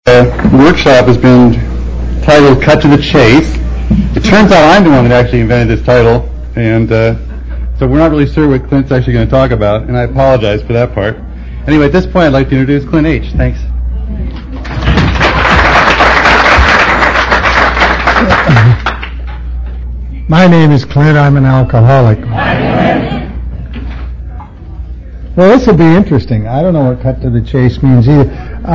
workshop has been titled Cut to the Chase. It turns out I'm the one that actually invented this title, and so we're not really sure what Clint's actually going to talk about, and I apologize for that part. Anyway, at this point I'd like to introduce Clint H. Thanks. My name is Clint. I'm an alcoholic. Well, this will be interesting. I don't know what cut to the chase means either.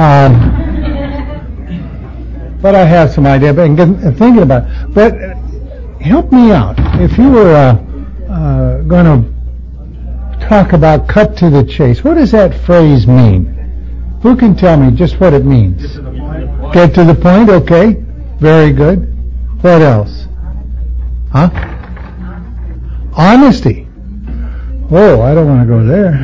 But I have some idea. But thinking about it. But help me out. If you were going to talk about cut to the chase, what does that phrase mean? Who can tell me just what it means? Get to the point. Get to the point, okay. Very good. What else? Huh? Honesty. Oh, I don't want to go there.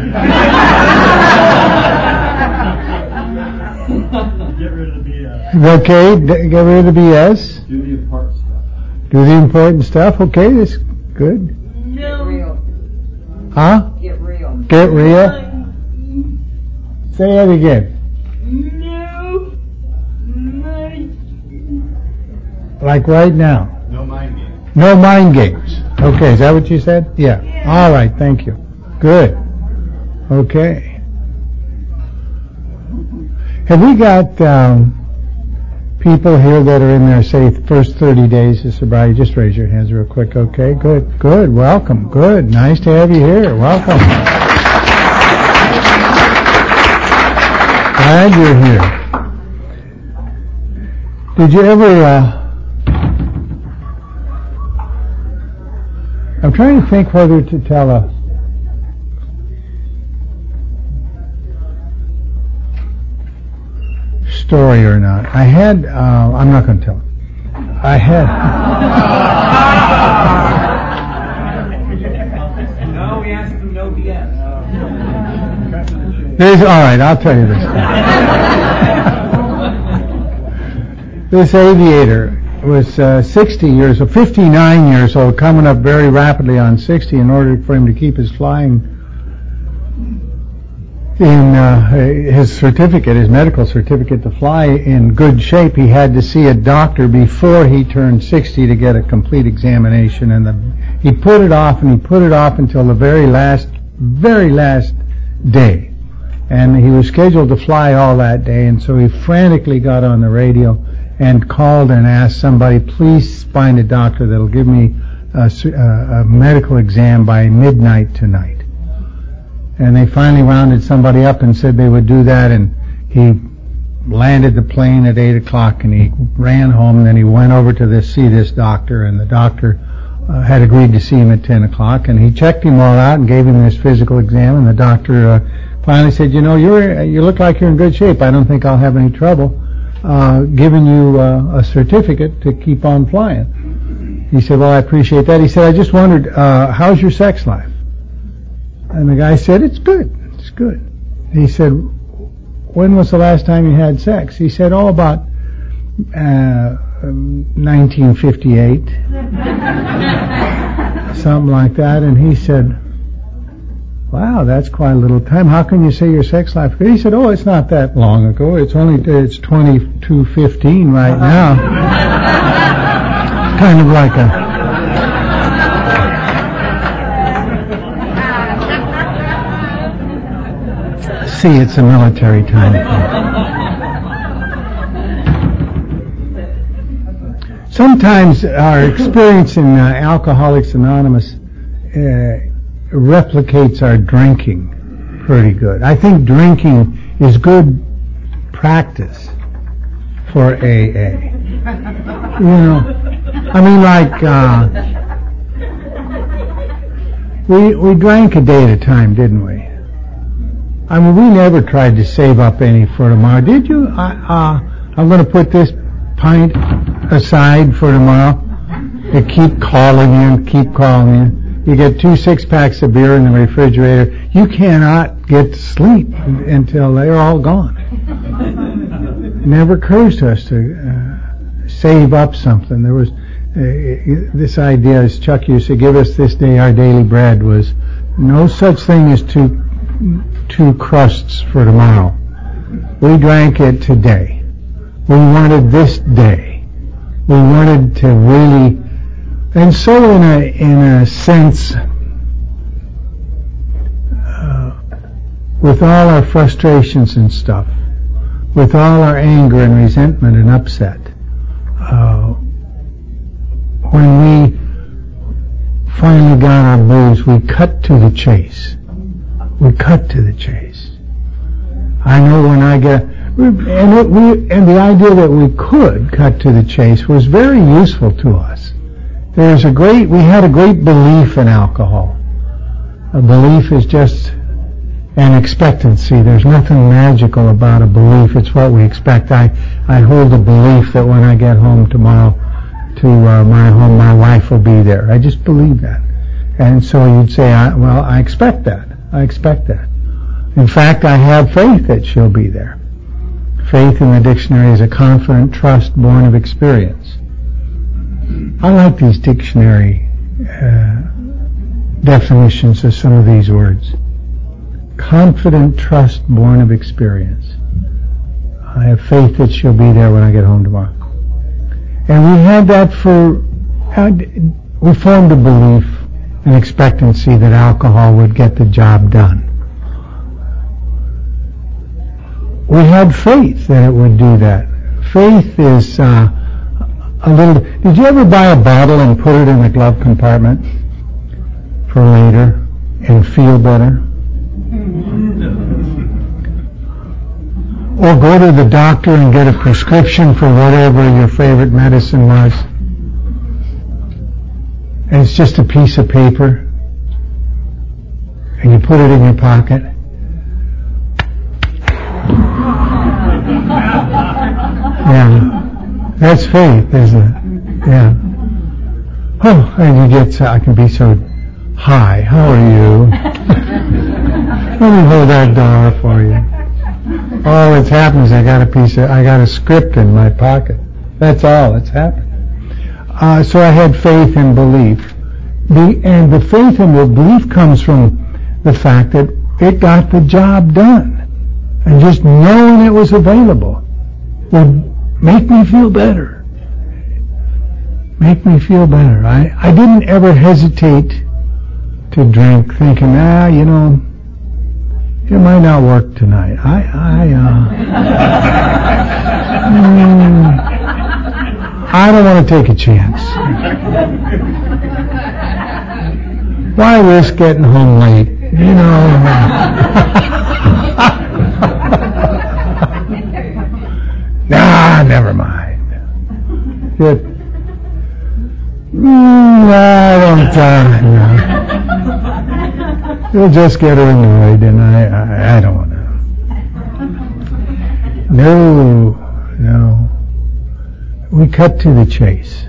Get rid of the BS. Okay, get rid of the BS. Do the important stuff. Do the important stuff. Okay, that's good. No. Get real. Huh? Get real. Get real. Say it again. No. Like right now. No mind games. No mind games. Okay, is that what you said? Yeah. All right, thank you. Good. Okay. Have we got people here that are in their, say, first 30 days of sobriety? Just raise your hands real quick. Okay, good, good. Welcome. Good. Nice to have you here. Welcome. Glad you're here. Did you ever... I'm trying to think whether to tell a story or not. I had, I'm not going to tell it. I had... No, we asked them no BS. All right, I'll tell you this. This aviator was 59 years old, coming up very rapidly on 60. In order for him to keep his flying in his certificate, his medical certificate to fly in good shape, he had to see a doctor before he turned 60 to get a complete examination. And he put it off and he put it off until the very last day. And he was scheduled to fly all that day, and so he frantically got on the radio and called and asked somebody, please find a doctor that'll give me a medical exam by midnight tonight. And they finally rounded somebody up and said they would do that, and he landed the plane at 8 o'clock, and he ran home, and then he went over to see this doctor, and the doctor had agreed to see him at 10 o'clock, and he checked him all out and gave him this physical exam, and the doctor finally said, you know, you look like you're in good shape. I don't think I'll have any trouble giving you a certificate to keep on flying. He said, well, I appreciate that. He said, I just wondered, how's your sex life? And the guy said, it's good. It's good. He said, when was the last time you had sex? He said, about 1958. Something like that. And he said, wow, that's quite a little time. How can you say your sex life? He said, it's not that long ago. It's 22:15 right now. Kind of like see, it's a military time. Sometimes our experience in Alcoholics Anonymous replicates our drinking pretty good. I think drinking is good practice for AA. You know, I mean, like we drank a day at a time, didn't we? I mean, we never tried to save up any for tomorrow. Did you? I'm going to put this pint aside for tomorrow. They keep calling in. You get 2 6-packs of beer in the refrigerator. You cannot get to sleep until they're all gone. It never occurs to us to save up something. There was this idea, as Chuck used to give us this day our daily bread, was no such thing as two crusts for tomorrow. We drank it today. We wanted this day. We wanted to really, and so in a sense, with all our frustrations and stuff, with all our anger and resentment and upset, when we finally got our blues, we cut to the chase. We cut to the chase. I know when I get, and the idea that we could cut to the chase was very useful to us. We had a great belief in alcohol. A belief is just an expectancy. There's nothing magical about a belief. It's what we expect. I hold a belief that when I get home tomorrow to my home, my wife will be there. I just believe that. And so you'd say, I expect that. I expect that. In fact, I have faith that she'll be there. Faith in the dictionary is a confident trust born of experience. I like these dictionary definitions of some of these words. Confident trust born of experience. I have faith that she'll be there when I get home tomorrow. And we had that we formed a belief, an expectancy that alcohol would get the job done. We had faith that it would do that. Faith is did you ever buy a bottle and put it in the glove compartment for later and feel better? Or go to the doctor and get a prescription for whatever your favorite medicine was, and it's just a piece of paper, and you put it in your pocket. Yeah, that's faith, isn't it? Yeah. Oh, and you get, I can be so high. How are you? Let me hold that door for you. All that's happened is I got a script in my pocket. That's all that's happened. So I had faith and belief. And the faith and the belief comes from the fact that it got the job done. And just knowing it was available would make me feel better. Make me feel better. I didn't ever hesitate to drink thinking, it might not work tonight. I don't want to take a chance. Why risk getting home late? Nah, never mind. You'll just get her annoyed, and I don't want to. No. We cut to the chase.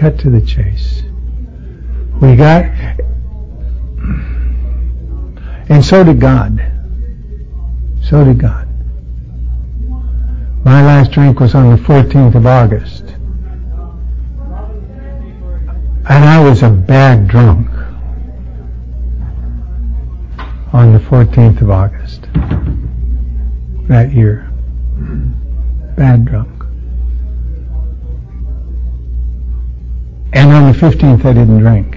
And so did God. My last drink was on the 14th of August. And I was a bad drunk on the 14th of August that year. Bad drunk. And on the 15th I didn't drink.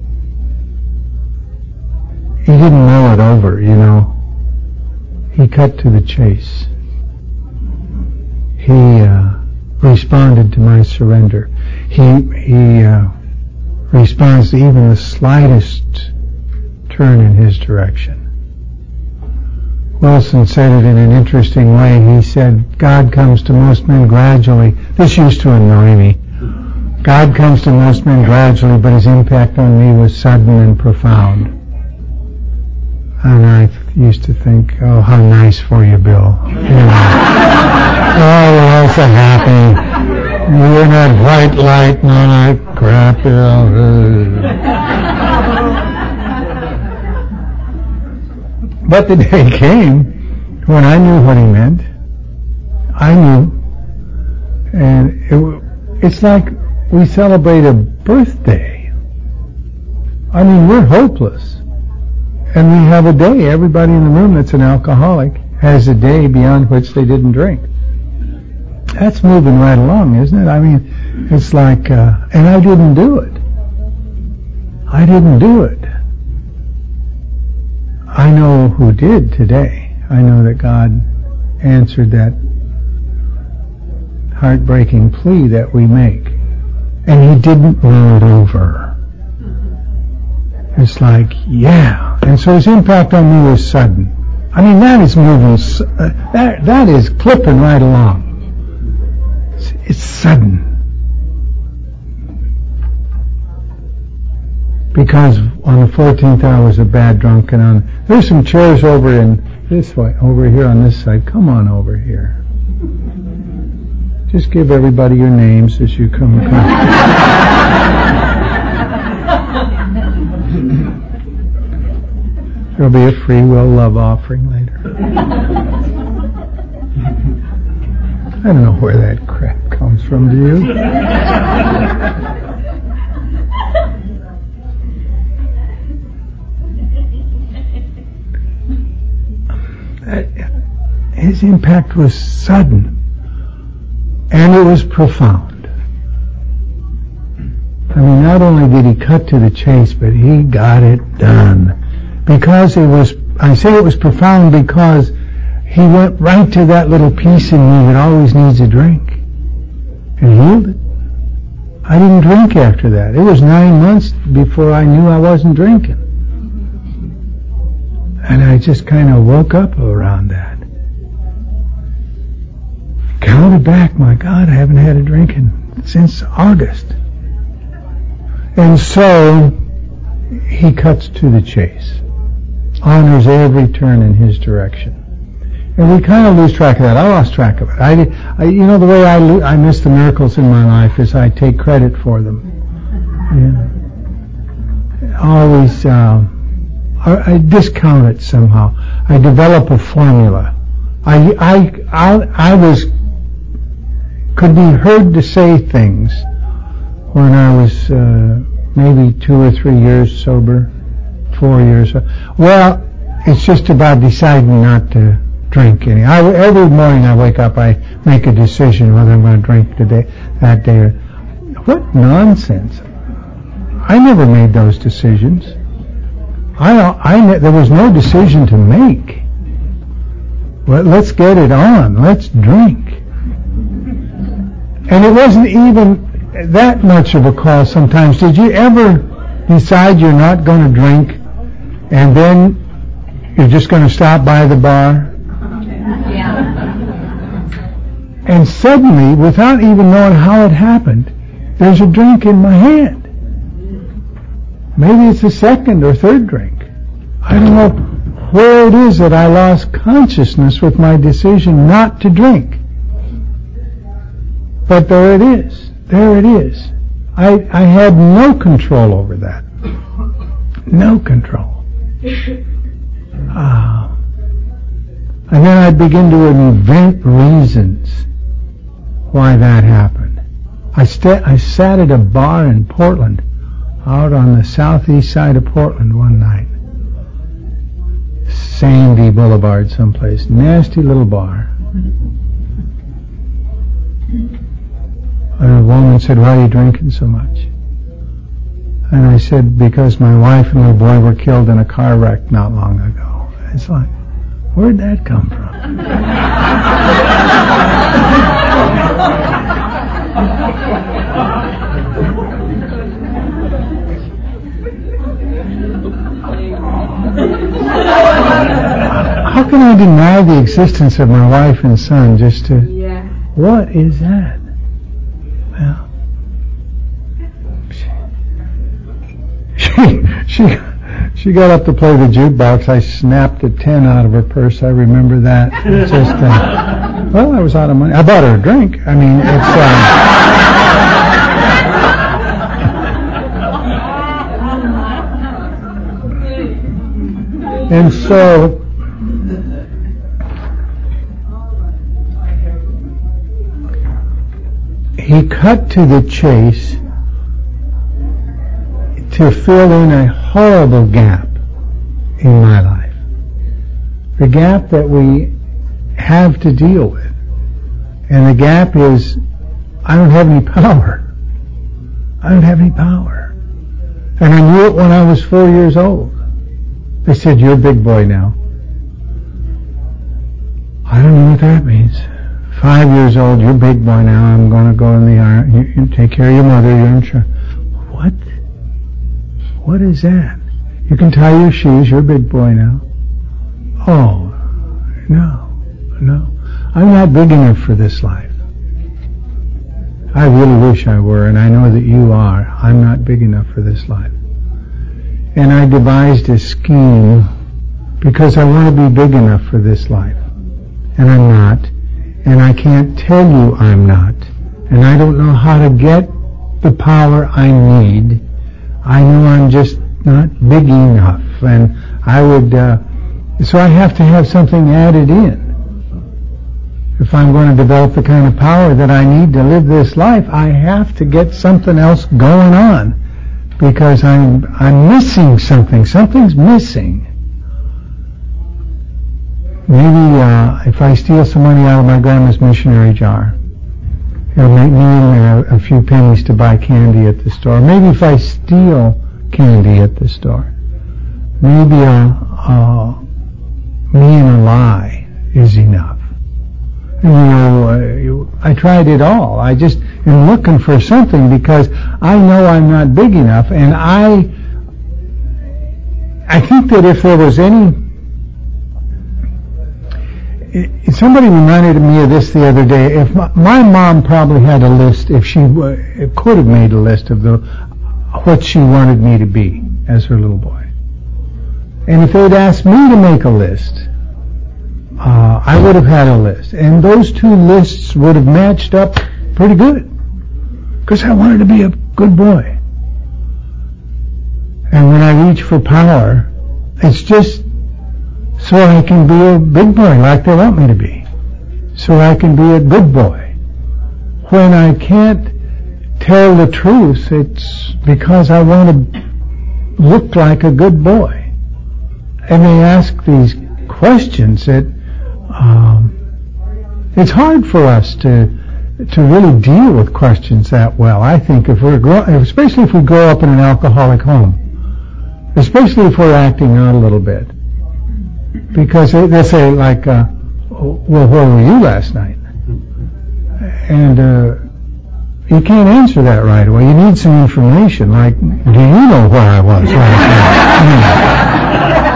He didn't mull it over, He cut to the chase. He responded to my surrender. He responds to even the slightest turn in his direction. Wilson said it in an interesting way. He said, God comes to most men gradually. This used to annoy me. God comes to most men gradually, but his impact on me was sudden and profound. And I used to think, oh, how nice for you, Bill. Oh, we're all so happy. You're in that white light and all that crap, But the day came when I knew what he meant. I knew. And it's like we celebrate a birthday. I mean, we're hopeless. And we have a day. Everybody in the room that's an alcoholic has a day beyond which they didn't drink. That's moving right along, isn't it? I mean, it's like, and I didn't do it. I didn't do it. I know who did today. I know that God answered that heartbreaking plea that we make. And He didn't roll it over. It's like, yeah. And so His impact on me was sudden. I mean, that is moving, that is clipping right along. It's sudden. Because on the 14th I was a bad drunk, and there's some chairs over in this way, over here on this side. Come on over here. Just give everybody your names as you come across. There'll be a free will love offering later. I don't know where that crap comes from, do you? His impact was sudden, and it was profound. I mean, not only did He cut to the chase, but He got it done. Because it was, I say it was profound because He went right to that little piece in me that always needs a drink and healed it. I didn't drink after that. It was 9 months before I knew I wasn't drinking. And I just kind of woke up around that. Counted back, my God, I haven't had a drink since August. And so He cuts to the chase. Honors every turn in His direction. And we kind of lose track of that. I lost track of it. I you know, the way I miss the miracles in my life is I take credit for them. Yeah. Always, I discount it somehow. I develop a formula. I could be heard to say things when I was maybe 2 or 3 years sober, 4 years. Well, it's just about deciding not to drink any. Every morning I wake up, I make a decision whether I'm going to drink today, that day. What nonsense! I never made those decisions. There was no decision to make. Well, let's get it on. Let's drink. And it wasn't even that much of a call sometimes. Did you ever decide you're not going to drink and then you're just going to stop by the bar? Yeah. And suddenly, without even knowing how it happened, there's a drink in my hand. Maybe it's the second or third drink. I don't know where it is that I lost consciousness with my decision not to drink. But there it is. There it is. I had no control over that. No control. And then I begin to invent reasons why that happened. I sat at a bar in Portland, out on the southeast side of Portland one night. Sandy Boulevard someplace. Nasty little bar. A woman said, "Why are you drinking so much?" And I said, "Because my wife and my boy were killed in a car wreck not long ago." It's like, where'd that come from? How can I deny the existence of my wife and son just to... Yeah. What is that? Well, she got up to play the jukebox. I snapped a 10 out of her purse. I remember that. Just, well, I was out of money. I bought her a drink. I mean, it's... And so... He cut to the chase to fill in a horrible gap in my life. The gap that we have to deal with. And the gap is, I don't have any power. I don't have any power. And I knew it when I was 4 years old. They said, you're a big boy now. I don't know what that means. 5 years old, you're a big boy now. I'm going to go in the army. You take care of your mother. You're in charge. What? What is that? You can tie your shoes. You're a big boy now. Oh, no. I'm not big enough for this life. I really wish I were, and I know that you are. I'm not big enough for this life. And I devised a scheme because I want to be big enough for this life. And I'm not. And I can't tell you I'm not. And I don't know how to get the power I need. I know I'm just not big enough. And I would, so I have to have something added in. If I'm going to develop the kind of power that I need to live this life, I have to get something else going on. Because I'm missing something. Something's missing. Maybe if I steal some money out of my grandma's missionary jar, it'll make me a few pennies to buy candy at the store. Maybe if I steal candy at the store, maybe me and a lie is enough. And I tried it all. I just am looking for something because I know I'm not big enough, and I think that if there was any... Somebody reminded me of this the other day. If my mom probably had a list, if she could have made a list of what she wanted me to be as her little boy. And if they'd asked me to make a list, I would have had a list. And those two lists would have matched up pretty good. Because I wanted to be a good boy. And when I reach for power, it's just so I can be a big boy like they want me to be. So I can be a good boy. When I can't tell the truth, it's because I want to look like a good boy. And they ask these questions that it's hard for us to really deal with questions that well. I think especially if we grow up in an alcoholic home, especially if we're acting out a little bit. Because they say, like, well, where were you last night? And you can't answer that right away. You need some information, like, do you know where I was last night?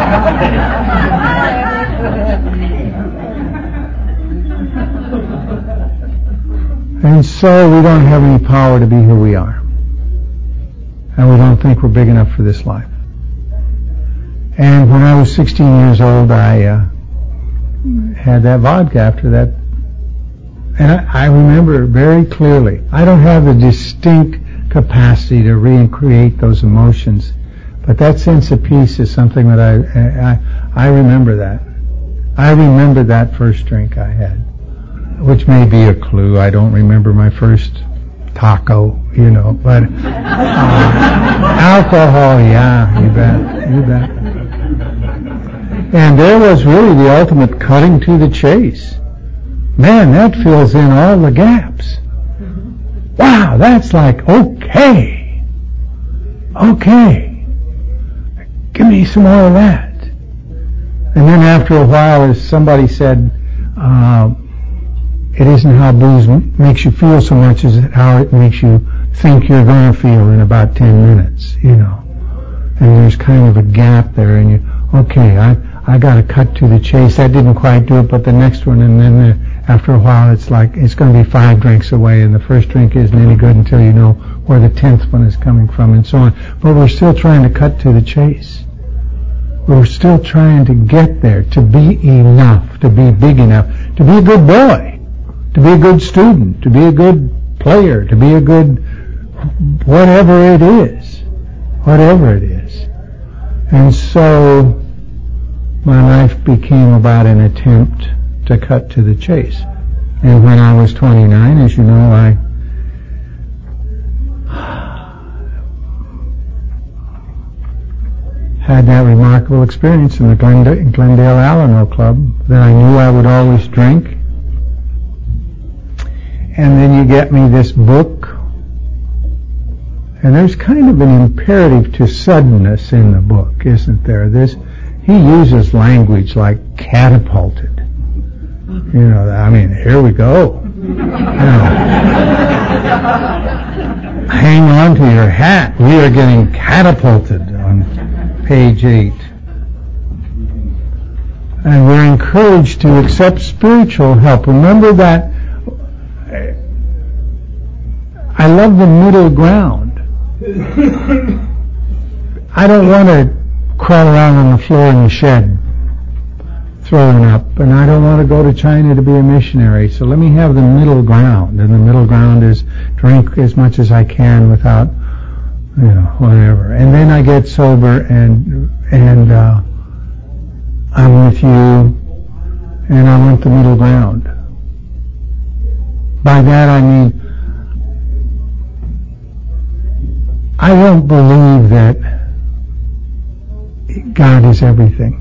And so we don't have any power to be who we are. And we don't think we're big enough for this life. And when I was 16 years old, I had that vodka after that. And I remember very clearly. I don't have the distinct capacity to recreate those emotions. But that sense of peace is something that I remember that. I remember that first drink I had, which may be a clue. I don't remember my first taco, but alcohol, yeah, you bet. And there was really the ultimate cutting to the chase. Man, that fills in all the gaps. Wow, that's like, okay. Give me some more of that. And then after a while, as somebody said, it isn't how booze makes you feel so much as how it makes you think you're going to feel in about 10 minutes, And there's kind of a gap there, and I got to cut to the chase. That didn't quite do it, but the next one, and then after a while, it's like it's going to be 5 drinks away, and the first drink isn't any good until you know where the 10th one is coming from, and so on. But we're still trying to cut to the chase. We're still trying to get there, to be enough, to be big enough, to be a good boy, to be a good student, to be a good player, to be a good whatever it is. And so my life became about an attempt to cut to the chase. And when I was 29, as you know, I had that remarkable experience in the Glendale Alano Club that I knew I would always drink. and then you get me this book. And there's kind of an imperative to suddenness in the book, isn't there? He uses language like catapulted. Here we go. Hang on to your hat. We are getting catapulted on page 8. And we're encouraged to accept spiritual help. Remember that I love the middle ground. I don't want to crawl around on the floor in the shed throwing up, and I don't want to go to China to be a missionary, so let me have the middle ground, and the middle ground is drink as much as I can without, whatever. And then I get sober, and I'm with you, and I want the middle ground. By that I mean, I don't believe that God is everything.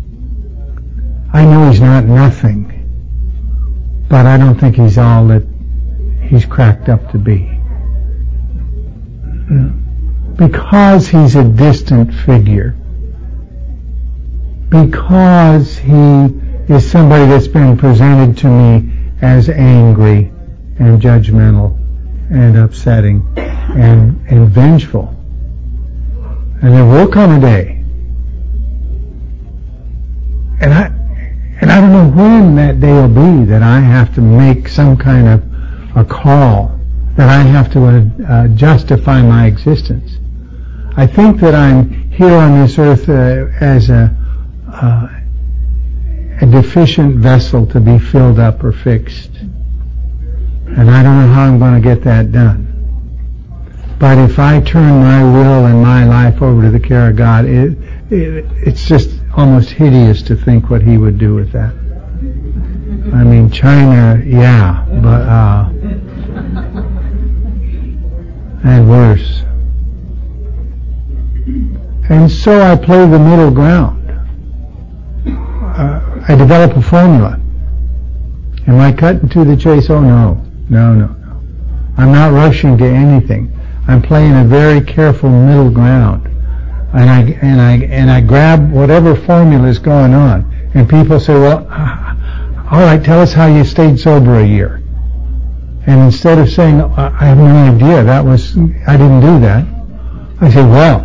I know He's not nothing, but I don't think He's all that He's cracked up to be. Because He's a distant figure. Because He is somebody that's been presented to me as angry and judgmental and upsetting and vengeful. And there will come a day. And I don't know when that day will be that I have to make some kind of a call, that I have to justify my existence. I think that I'm here on this earth as a deficient vessel to be filled up or fixed. And I don't know how I'm going to get that done. But if I turn my will and my life over to the care of God, it's just almost hideous to think what He would do with that. I mean, China, yeah, but and worse. And so I play the middle ground. I develop a formula. Am I cutting to the chase? Oh no. I'm not rushing to anything. I'm playing a very careful middle ground. And I grab whatever formula is going on. And people say, well, all right, tell us how you stayed sober a year. And instead of saying, I have no idea, I didn't do that, I say, well,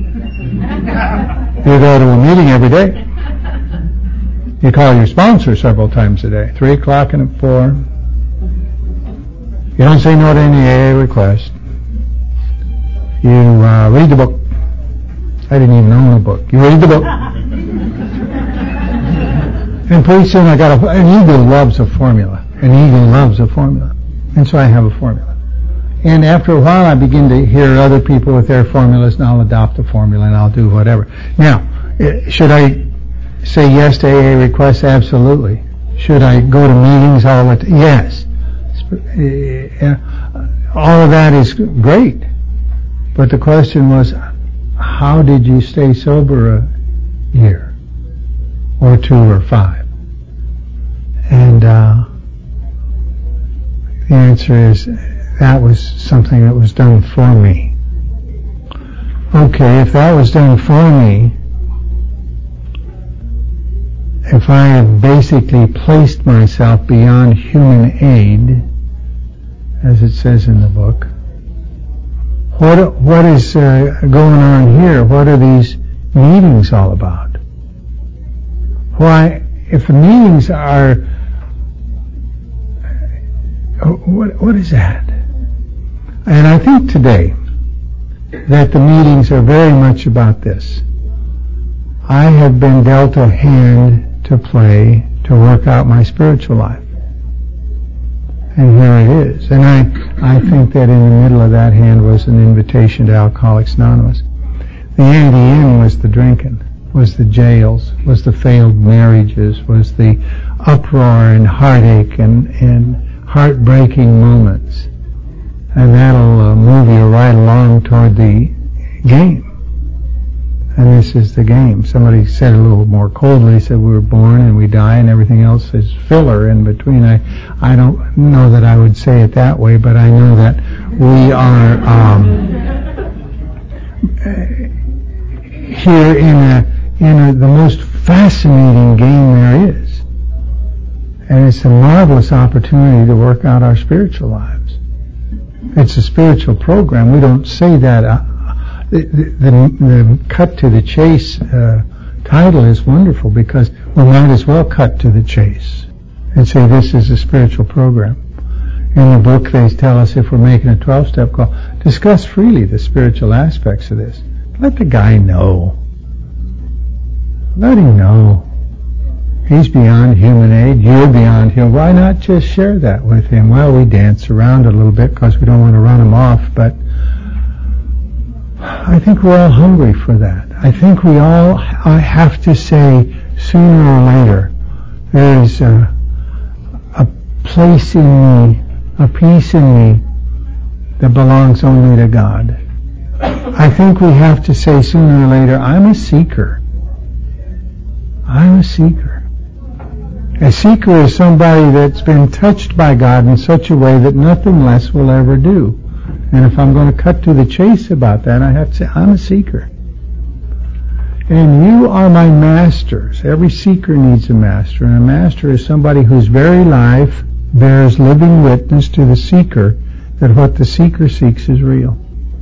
you go to a meeting every day. You call your sponsor several times a day, 3 o'clock and at 4. You don't say no to any AA request. You read the book. I didn't even own the book. You read the book. And pretty soon an eagle loves a formula. An eagle loves a formula. And so I have a formula. And after a while I begin to hear other people with their formulas, and I'll adopt a formula and I'll do whatever. Now, should I say yes to AA requests? Absolutely. Should I go to meetings all the time? Yes. All of that is great. But the question was, how did you stay sober a year? Or 2 or 5? And the answer is, that was something that was done for me. Okay, if that was done for me, if I have basically placed myself beyond human aid, as it says in the book, what is going on here? What are these meetings all about? Why, if the meetings are, what is that? And I think today that the meetings are very much about this. I have been dealt a hand to play to work out my spiritual life. And here it is. And I think that in the middle of that hand was an invitation to Alcoholics Anonymous. The end was the drinking, was the jails, was the failed marriages, was the uproar and heartache and heartbreaking moments. And that'll move you right along toward the game. and this is the game. Somebody said a little more coldly, said we were born and we die and everything else is filler in between. I don't know that I would say it that way, but I know that we are here in the most fascinating game there is. And it's a marvelous opportunity to work out our spiritual lives. It's a spiritual program. We don't say that. The cut to the chase title is wonderful because we might as well cut to the chase and say this is a spiritual program. In the book they tell us if we're making a 12-step call, discuss freely the spiritual aspects of this. Let the guy know. Let him know. He's beyond human aid. You're beyond him. Why not just share that with him? Well, we dance around a little bit because we don't want to run him off, but I think we're all hungry for that. I think we all have to say sooner or later there's a place in me, a peace in me that belongs only to God. I think we have to say sooner or later, I'm a seeker. I'm a seeker. A seeker is somebody that's been touched by God in such a way that nothing less will ever do. And if I'm going to cut to the chase about that, I have to say, I'm a seeker. And you are my masters. Every seeker needs a master. And a master is somebody whose very life bears living witness to the seeker that what the seeker seeks is real.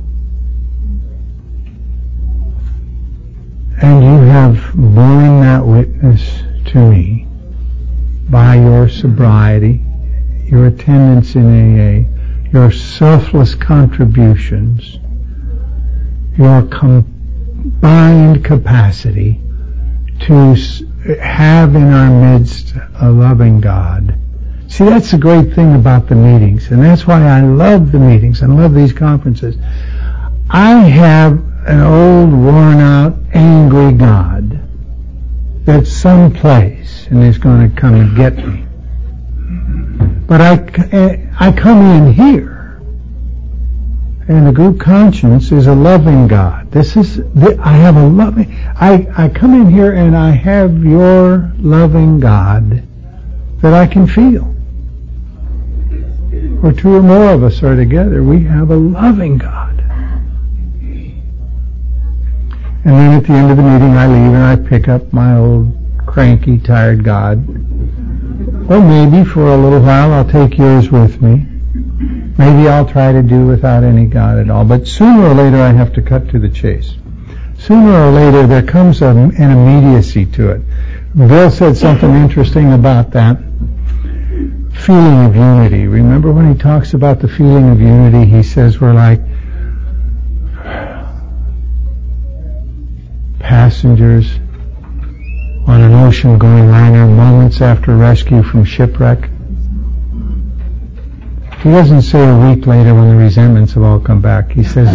And you have borne that witness to me by your sobriety, your attendance in AA, your selfless contributions, your combined capacity to have in our midst a loving God. See, that's the great thing about the meetings, and that's why I love the meetings and love these conferences. I have an old, worn-out, angry God that's someplace and is going to come and get me. But I come in here, and the group conscience is a loving God. I have a loving. I come in here and I have your loving God that I can feel. Where two or more of us are together, we have a loving God. And then at the end of the meeting, I leave and I pick up my old cranky, tired God. Or maybe for a little while I'll take yours with me. Maybe I'll try to do without any God at all. But sooner or later I have to cut to the chase. Sooner or later there comes an immediacy to it. Bill said something interesting about that feeling of unity. Remember when he talks about the feeling of unity, he says we're like passengers on an ocean-going liner moments after rescue from shipwreck. He doesn't say a week later when the resentments have all come back. He says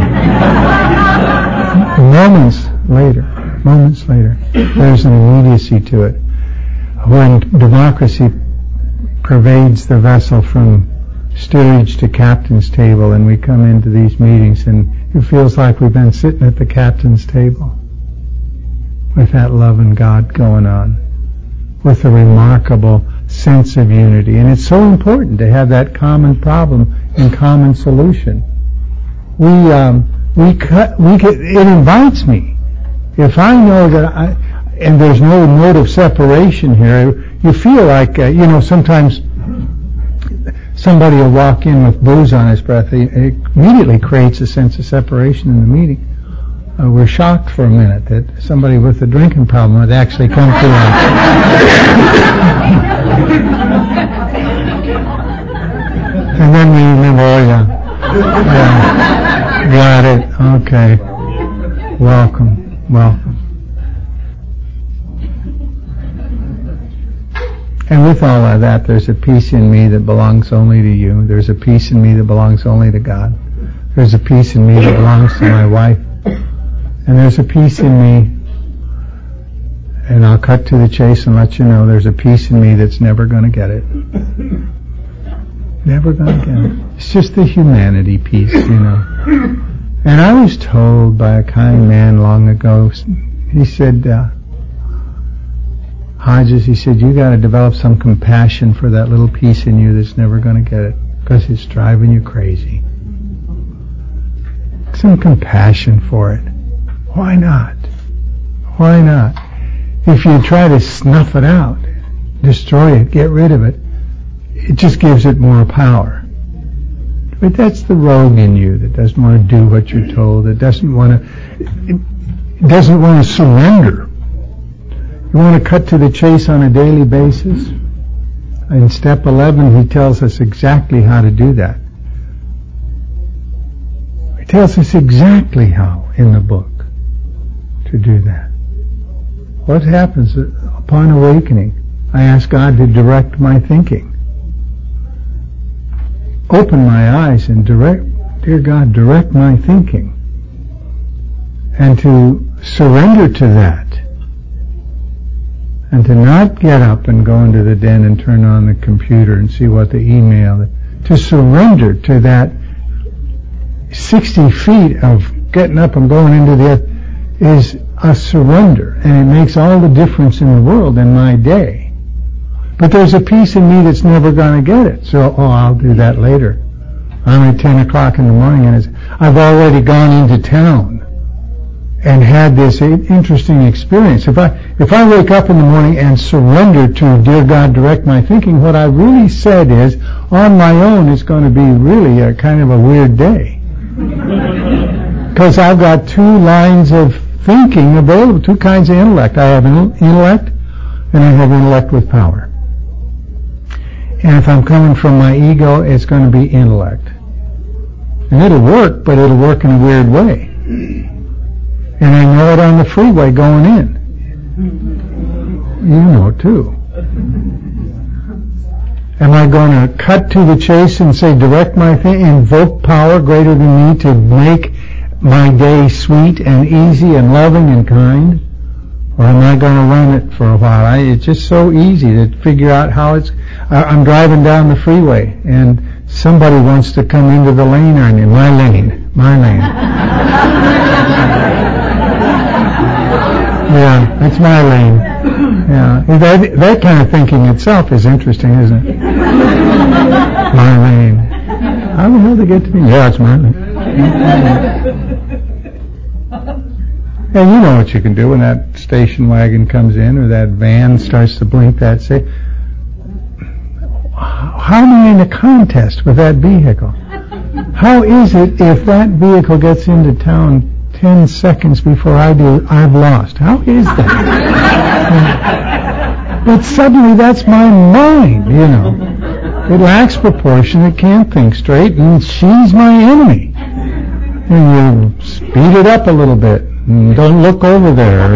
moments later, there's an immediacy to it. When democracy pervades the vessel from steerage to captain's table and we come into these meetings and it feels like we've been sitting at the captain's table with that love and God going on, with a remarkable sense of unity. And it's so important to have that common problem and common solution. It invites me. If I know that and there's no mode of separation here, you feel like, sometimes somebody will walk in with booze on his breath. It immediately creates a sense of separation in the meeting. We're shocked for a minute that somebody with a drinking problem would actually come to us. And then we remember, got it, okay. Welcome. And with all of that, there's a peace in me that belongs only to you. There's a peace in me that belongs only to God. There's a peace in me that belongs to my wife. And there's a peace in me, and I'll cut to the chase and let you know there's a peace in me that's never going to get it. Never going to get it. It's just the humanity piece, And I was told by a kind man long ago, he said, Hodges, he said, you got to develop some compassion for that little piece in you that's never going to get it, because it's driving you crazy. Some compassion for it. Why not? Why not? If you try to snuff it out, destroy it, get rid of it, it just gives it more power. But that's the rogue in you that doesn't want to do what you're told, that doesn't want to surrender. You want to cut to the chase on a daily basis? In step 11, he tells us exactly how to do that. He tells us exactly how in the book to do that. What happens upon awakening? I ask God to direct my thinking. Open my eyes and dear God, direct my thinking. And to surrender to that. And to not get up and go into the den and turn on the computer and see what the email is. To surrender to that 60 feet of getting up and going into the earth is a surrender. And it makes all the difference in the world in my day. But there's a piece in me that's never going to get it. So, I'll do that later. I'm at 10 o'clock in the morning and I've already gone into town and had this interesting experience. If I wake up in the morning and surrender to, dear God, direct my thinking, what I really said is, on my own, it's going to be really a kind of a weird day. Because I've got two lines of thinking available, two kinds of intellect. I have an intellect and I have intellect with power. And if I'm coming from my ego, it's going to be intellect. And it'll work, but it'll work in a weird way. And I know it on the freeway going in. You know it too. Am I going to cut to the chase and say, direct my thing, invoke power greater than me to make my day sweet and easy and loving and kind? Or am I going to run it for a while? It's just so easy to figure out how it's... I'm driving down the freeway and somebody wants to come into the lane on you. My lane. Yeah, that's my lane. Yeah, that kind of thinking itself is interesting, isn't it? My lane. How the hell did they get to me? Yeah, it's my lane. And you know what you can do when that station wagon comes in or that van starts to blink that say, how am I in a contest with that vehicle? How is it if that vehicle gets into town 10 seconds before I do, I've lost? How is that? But suddenly that's my mind, you know. It lacks proportion, it can't think straight, and she's my enemy. And you speed it up a little bit. Don't look over there.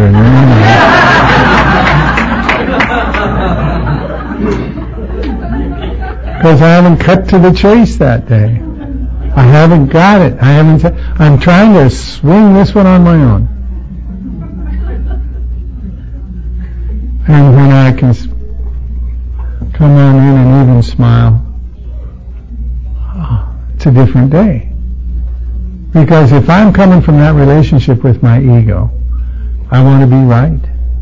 Because I haven't cut to the chase that day. I haven't got it. I'm trying to swing this one on my own. And when I can come on in and even smile, it's a different day. Because if I'm coming from that relationship with my ego, I want to be right.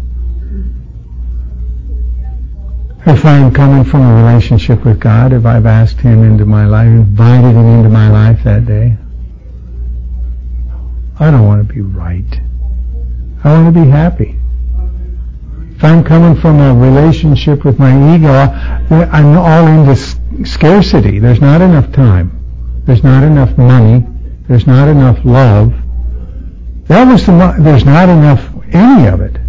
If I'm coming from a relationship with God, if I've asked Him into my life, invited Him into my life that day, I don't want to be right. I want to be happy. If I'm coming from a relationship with my ego, I'm all into scarcity. There's not enough time. There's not enough money. There's not enough love. There's not enough any of it.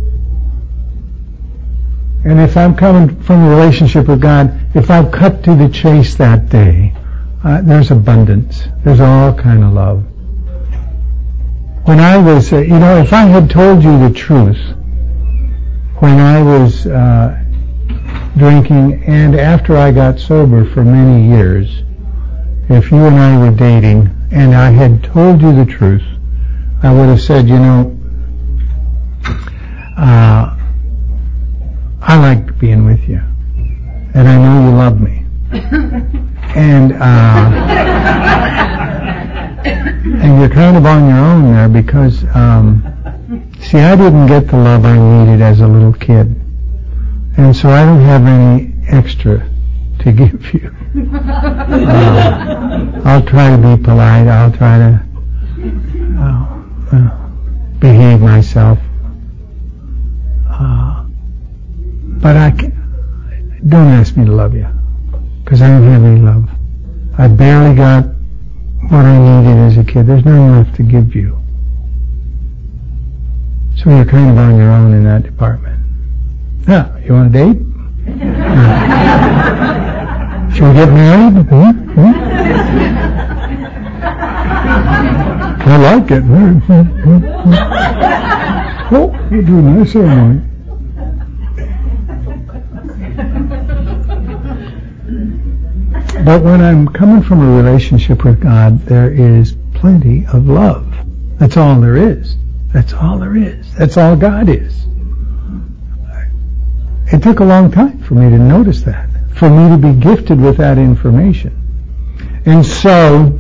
And if I'm coming from a relationship with God, if I've cut to the chase that day, there's abundance. There's all kind of love. When I was, if I had told you the truth, when I was drinking and after I got sober for many years, if you and I were dating and I had told you the truth, I would have said, I like being with you, and I know you love me, and you're kind of on your own there because, see, I didn't get the love I needed as a little kid. And so I don't have any extra to give you. I'll try to be polite. I'll try to behave myself. But don't ask me to love you, because I don't have any love. I barely got what I needed as a kid. There's nothing left to give you. So you're kind of on your own in that department. Now, you want a date? Should we get married? I like it. Oh, we'll do a nice ceremony. But when I'm coming from a relationship with God, there is plenty of love. That's all there is. That's all there is. That's all God is. It took a long time for me to notice that, for me to be gifted with that information. And so,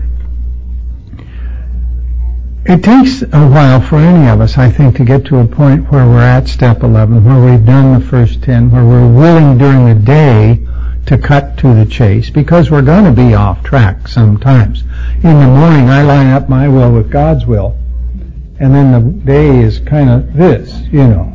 it takes a while for any of us, I think, to get to a point where we're at step 11, where we've done the first 10, where we're willing during the day to cut to the chase, because we're going to be off track sometimes. In the morning, I line up my will with God's will, and then the day is kind of this, you know.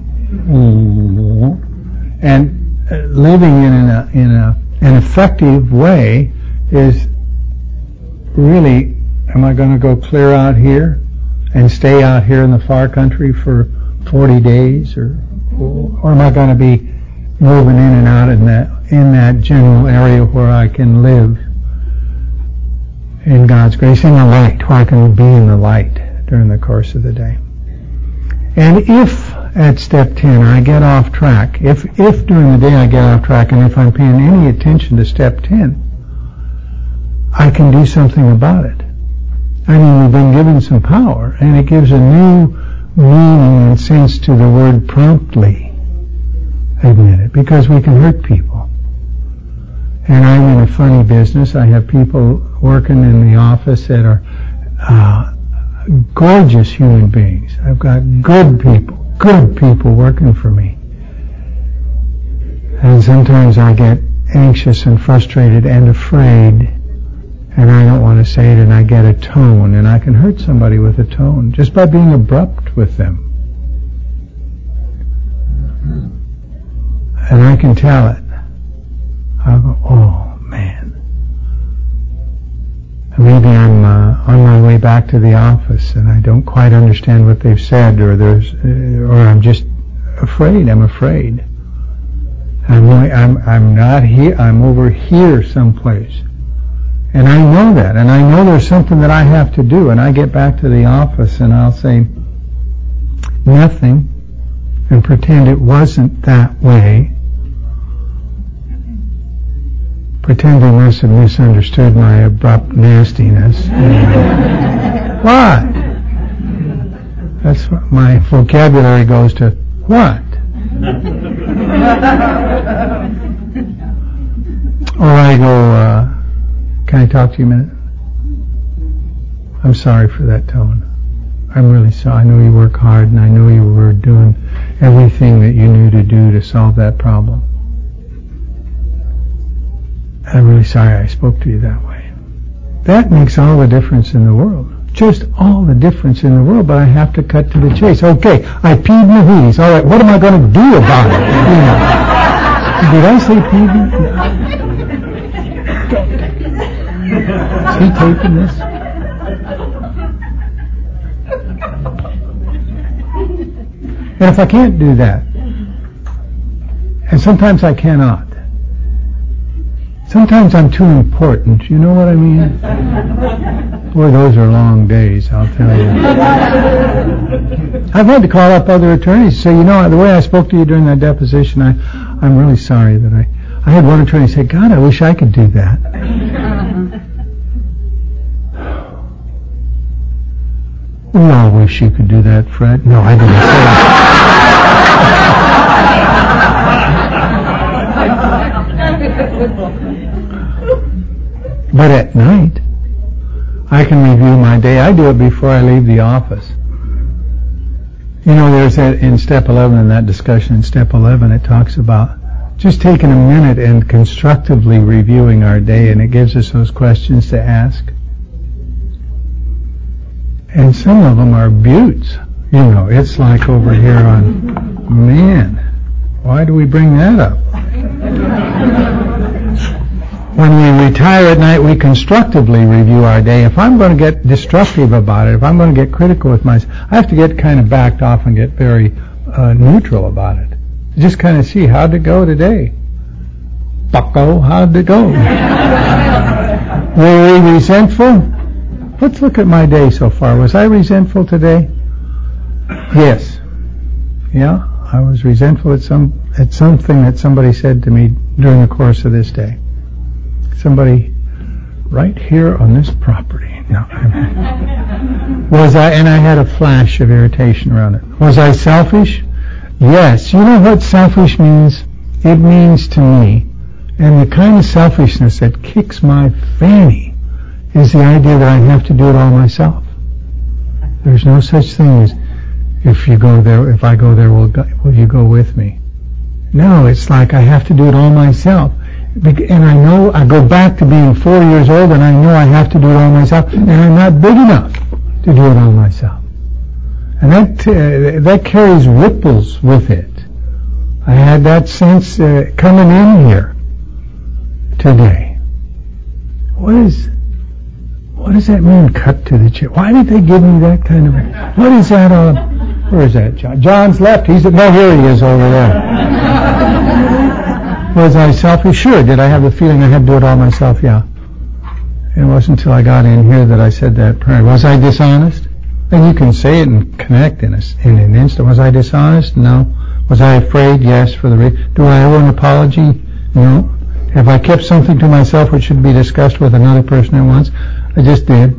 And living in an effective way is really, am I going to go clear out here and stay out here in the far country for 40 days, or am I going to be moving in and out in that general area where I can live in God's grace, in the light, where I can be in the light during the course of the day. And if at step 10 I get off track, if during the day I get off track, and if I'm paying any attention to step 10, I can do something about it. I mean, we've been given some power, and it gives a new meaning and sense to the word promptly. Admit it, because we can hurt people. And I'm in a funny business. I have people working in the office that are gorgeous human beings. I've got good people working for me. And sometimes I get anxious and frustrated and afraid, and I don't want to say it, and I get a tone, and I can hurt somebody with a tone just by being abrupt with them. And I can tell it. I'll go, oh man. Maybe I'm on my way back to the office and I don't quite understand what they've said, or I'm just afraid. I'm afraid. I'm not here. I'm over here someplace, and I know that, and I know there's something that I have to do. And I get back to the office and I'll say nothing, and pretend it wasn't that way. Pretend they must have misunderstood my abrupt nastiness. What? That's what my vocabulary goes to. What? Or I go, can I talk to you a minute? I'm sorry for that tone. I'm really sorry. I know you work hard, and I know you were doing everything that you knew to do to solve that problem. I'm really sorry I spoke to you that way. That makes all the difference in the world. Just all the difference in the world, but I have to cut to the chase. Okay, I peed my Wheaties. All right, what am I going to do about it? You know. Did I say peed my... Is he taping this? And if I can't do that, and sometimes I cannot, sometimes I'm too important, you know what I mean? Boy, those are long days, I'll tell you. I've had to call up other attorneys and say, you know, the way I spoke to you during that deposition, I'm really sorry that I had one attorney say, God, I wish I could do that. We all wish you could do that, Fred. No, I didn't say that. But at night, I can review my day. I do it before I leave the office. You know, there's that in Step 11, in that discussion in Step 11, it talks about just taking a minute and constructively reviewing our day, and it gives us those questions to ask. And some of them are buttes. You know, it's like over here on, man, why do we bring that up? When we retire at night, we constructively review our day. If I'm going to get destructive about it, if I'm going to get critical with myself, I have to get kind of backed off and get very neutral about it. Just kind of see, how'd it go today? Bucko, how'd it go? Were we resentful? Let's look at my day so far. Was I resentful today? Yes. Yeah, I was resentful at something that somebody said to me during the course of this day. Somebody right here on this property. No, was I? And I had a flash of irritation around it. Was I selfish? Yes. You know what selfish means? It means to me, and the kind of selfishness that kicks my fanny is the idea that I have to do it all myself. There's no such thing as, if I go there, will you go with me? No, it's like I have to do it all myself. And I know I go back to being 4 years old, and I know I have to do it all myself, and I'm not big enough to do it all myself. And that carries ripples with it. I had that sense coming in here today. What does that mean, cut to the chase? Why did they give me that kind of... What is that all... Where is that, John? John's left. No, here he is over there. Was I selfish? Sure. Did I have the feeling I had to do it all myself? Yeah. It wasn't until I got in here that I said that prayer. Was I dishonest? And you can say it and connect in an instant. Was I dishonest? No. Was I afraid? Yes. Do I owe an apology? No. Have I kept something to myself which should be discussed with another person at once? I just did.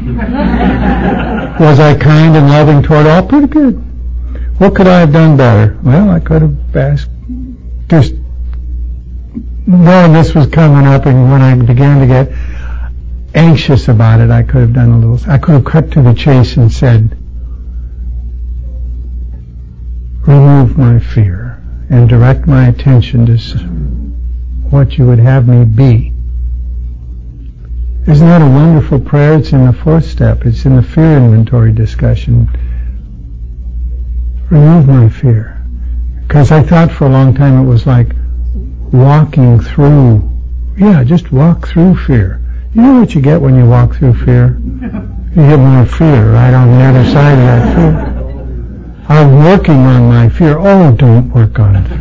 Was I kind and loving toward all? Pretty good. What could I have done better? Well, I could have asked, just knowing this was coming up, and when I began to get anxious about it, I could have done I could have cut to the chase and said, remove my fear and direct my attention to what you would have me be. Isn't that a wonderful prayer? It's in the fourth step. It's in the fear inventory discussion. Remove my fear. Because I thought for a long time it was like walking through, just walk through fear. You know what you get when you walk through fear? You get more fear right on the other side of that fear. I'm working on my fear. Oh, don't work on it.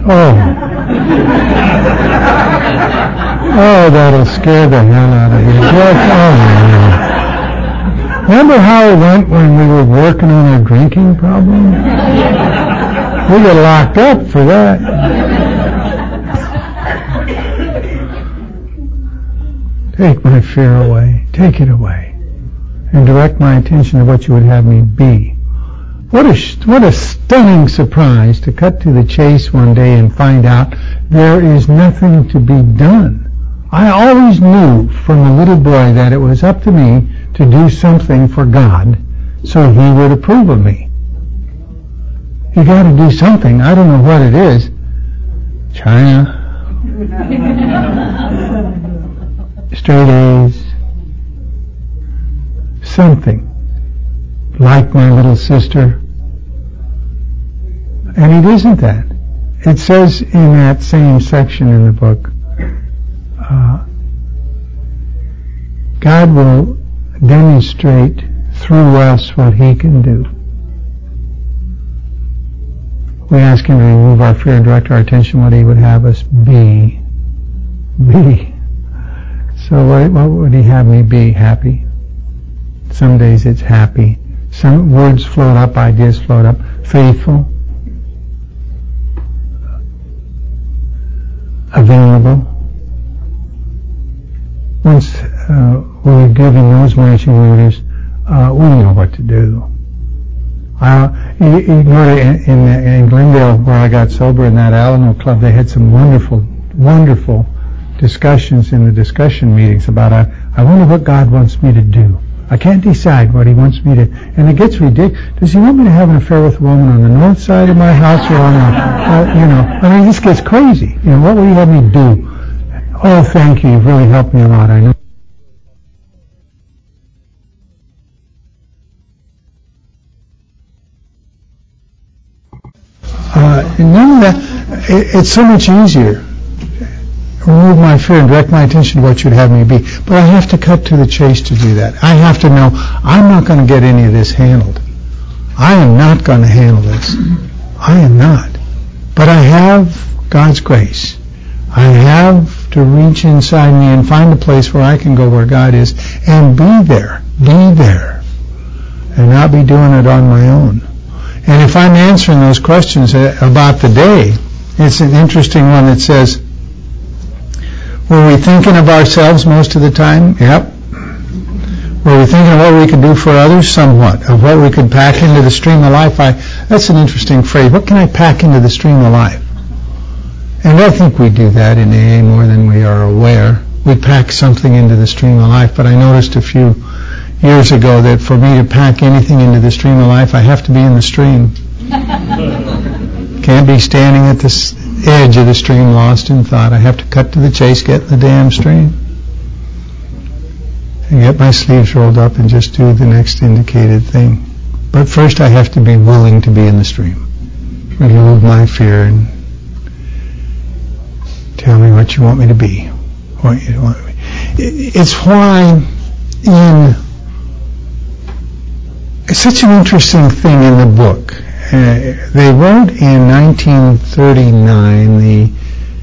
Oh, that'll scare the hell out of you. Remember how it went when we were working on our drinking problem? We got locked up for that. Take my fear away. Take it away. And direct my attention to what you would have me be. What a stunning surprise to cut to the chase one day and find out there is nothing to be done. I always knew from a little boy that it was up to me to do something for God so He would approve of me. You got to do something. I don't know what it is. China. Straight A's. Something. Like my little sister. And it isn't that. It says in that same section in the book, God will demonstrate through us what He can do. We ask Him to remove our fear and direct our attention what He would have us be. Be. So what would He have me be? Happy. Some days it's happy. Some words float up, ideas float up. Faithful. Available. Once we were given those marching orders, we know what to do. You know, in Glendale, where I got sober in that Alamo Club, they had some wonderful, wonderful discussions in the discussion meetings about, I wonder what God wants me to do. I can't decide what he wants me to, and it gets ridiculous. Does he want me to have an affair with a woman on the north side of my house or on the, I mean, this gets crazy. What will you have me do? Oh, thank you. You've really helped me a lot. I know. None of that. It's so much easier. Remove my fear and direct my attention to what you'd have me be. But I have to cut to the chase to do that. I have to know I'm not going to get any of this handled. I am not going to handle this. I am not. But I have God's grace. I have to reach inside me and find a place where I can go where God is and be there, and not be doing it on my own. And if I'm answering those questions about the day, it's an interesting one that says, were we thinking of ourselves most of the time? Yep. Were we thinking of what we could do for others? Somewhat. Of what we could pack into the stream of life? That's an interesting phrase. What can I pack into the stream of life? And I think we do that in AA more than we are aware. We pack something into the stream of life, but I noticed a few years ago that for me to pack anything into the stream of life, I have to be in the stream. Can't be standing at the edge of the stream lost in thought. I have to cut to the chase, get in the damn stream, and get my sleeves rolled up and just do the next indicated thing. But first I have to be willing to be in the stream. Remove my fear and tell me what you want me to be. What you want me. It's why it's such an interesting thing in the book. They wrote in 1939 the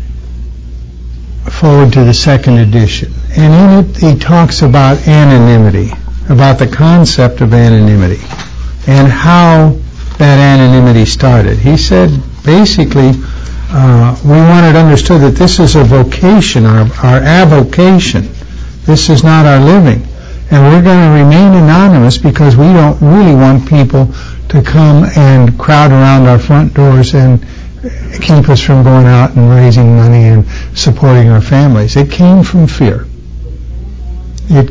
forward to the second edition, and in it he talks about anonymity, about the concept of anonymity, and how that anonymity started. He said basically we want it understood that this is a vocation, our avocation. This is not our living. And we're going to remain anonymous because we don't really want people to come and crowd around our front doors and keep us from going out and raising money and supporting our families. It came from fear. We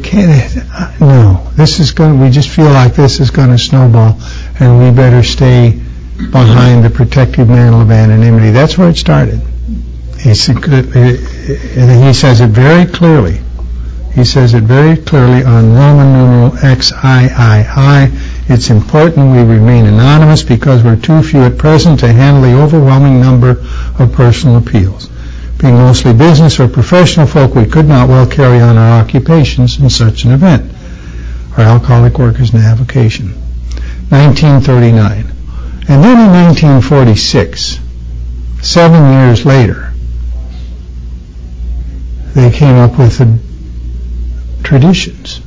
just feel like this is going to snowball and we better stay behind the protective mantle of anonymity. That's where it started. He says it very clearly. He says it very clearly on Roman numeral XIII. It's important we remain anonymous because we're too few at present to handle the overwhelming number of personal appeals. Being mostly business or professional folk, we could not well carry on our occupations in such an event. Our alcoholic workers and avocation. 1939. And then in 1946, 7 years later, they came up with the traditions.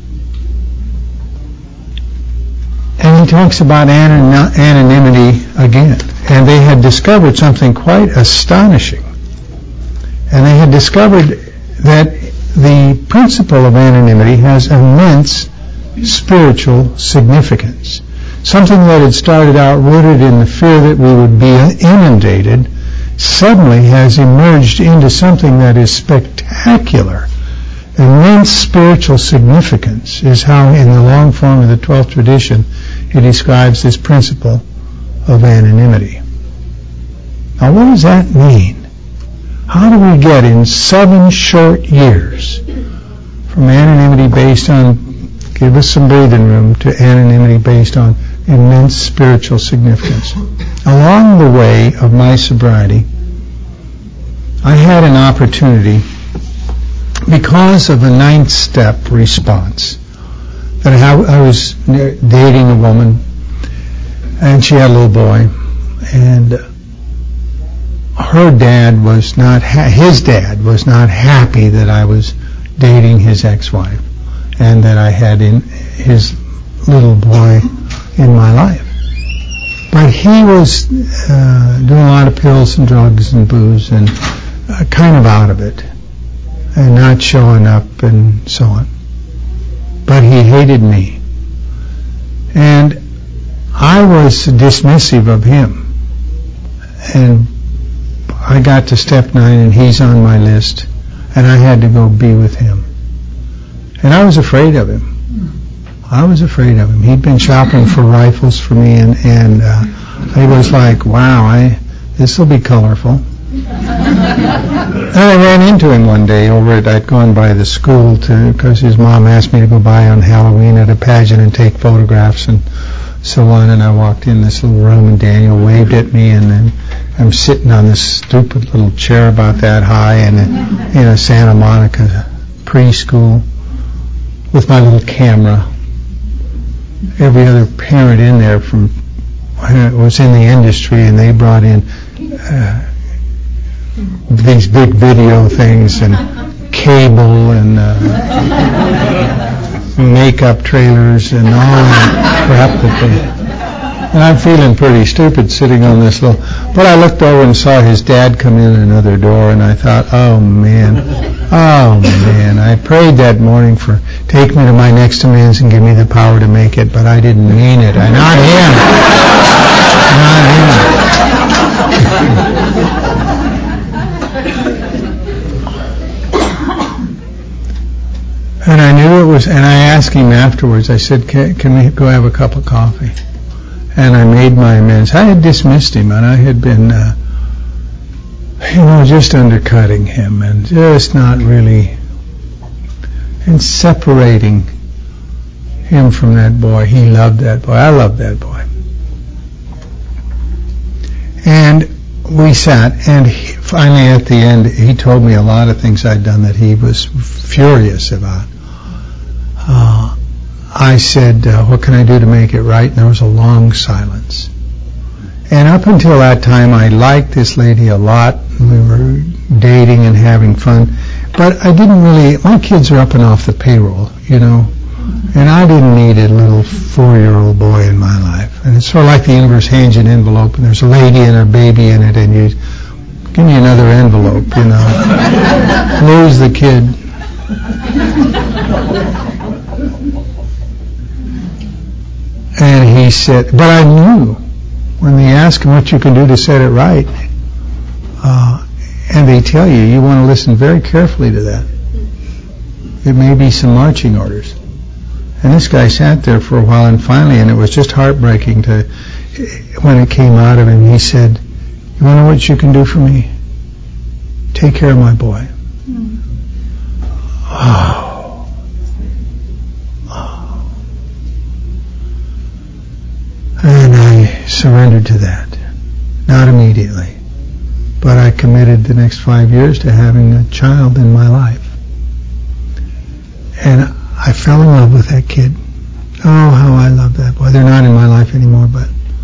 And he talks about anonymity again. And they had discovered something quite astonishing. And they had discovered that the principle of anonymity has immense spiritual significance. Something that had started out rooted in the fear that we would be inundated suddenly has emerged into something that is spectacular. Immense spiritual significance is how, in the long form of the 12th tradition, he describes this principle of anonymity. Now, what does that mean? How do we get in 7 short years from anonymity based on, give us some breathing room, to anonymity based on immense spiritual significance? Along the way of my sobriety, I had an opportunity, because of a 9th step response, that I was dating a woman, and she had a little boy, and his dad was not happy that I was dating his ex-wife, and that I had his little boy in my life. But he was doing a lot of pills and drugs and booze and kind of out of it, and not showing up and so on. But he hated me. And I was dismissive of him. And I got to step 9 and he's on my list, and I had to go be with him. And I was afraid of him. I was afraid of him. He'd been shopping for rifles for me, and I was like, wow, this will be colorful. And I ran into him one day I'd gone by the school because his mom asked me to go by on Halloween at a pageant and take photographs and so on, and I walked in this little room and Daniel waved at me, and then I'm sitting on this stupid little chair about that high in a Santa Monica preschool with my little camera. Every other parent in there was in the industry, and they brought in these big video things and cable and makeup trailers and all that crap and I'm feeling pretty stupid sitting on this little, but I looked over and saw his dad come in another door, and I thought, oh man, I prayed that morning for take me to my next amends and give me the power to make it, but I didn't mean it. Not him. And I knew it was, and I asked him afterwards, I said, can we go have a cup of coffee? And I made my amends. I had dismissed him, and I had been, just undercutting him and just not really, and separating him from that boy. He loved that boy. I loved that boy. And we sat, and finally at the end, he told me a lot of things I'd done that he was furious about. I said, what can I do to make it right? And there was a long silence. And up until that time, I liked this lady a lot. We were dating and having fun. But I didn't really, my kids are up and off the payroll, and I didn't need a little 4-year-old boy in my life. And it's sort of like the universe hands you an envelope, and there's a lady and a baby in it, and you give me another envelope, lose the kid. And he said, but I knew when they ask him what you can do to set it right, and they tell you want to listen very carefully to that. It may be some marching orders. And this guy sat there for a while, and finally, and it was just heartbreaking when it came out of him, he said, you want to know what you can do for me? Take care of my boy. Oh. And I surrendered to that. Not immediately. But I committed the next 5 years to having a child in my life. And I fell in love with that kid. Oh, how I love that boy. They're not in my life anymore, but